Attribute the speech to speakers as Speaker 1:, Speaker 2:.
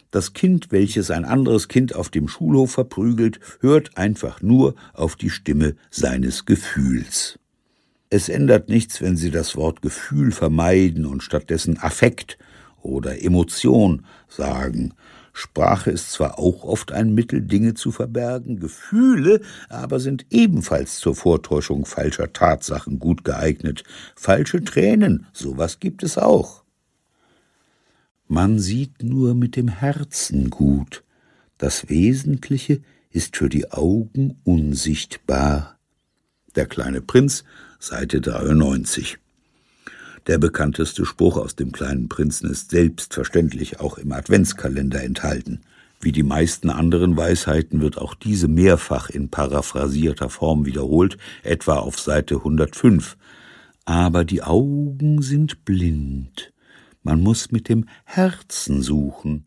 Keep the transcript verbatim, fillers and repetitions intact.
Speaker 1: Das Kind, welches ein anderes Kind auf dem Schulhof verprügelt, hört einfach nur auf die Stimme seines Gefühls. Es ändert nichts, wenn Sie das Wort Gefühl vermeiden und stattdessen Affekt oder Emotion sagen. Sprache ist zwar auch oft ein Mittel, Dinge zu verbergen, Gefühle aber sind ebenfalls zur Vortäuschung falscher Tatsachen gut geeignet. Falsche Tränen, sowas gibt es auch. Man sieht nur mit dem Herzen gut. Das Wesentliche ist für die Augen unsichtbar. Der kleine Prinz, Seite dreiundneunzig. Der bekannteste Spruch aus dem kleinen Prinzen ist selbstverständlich auch im Adventskalender enthalten. Wie die meisten anderen Weisheiten wird auch diese mehrfach in paraphrasierter Form wiederholt, etwa auf Seite hundertfünf. Aber die Augen sind blind. Man muss mit dem Herzen suchen.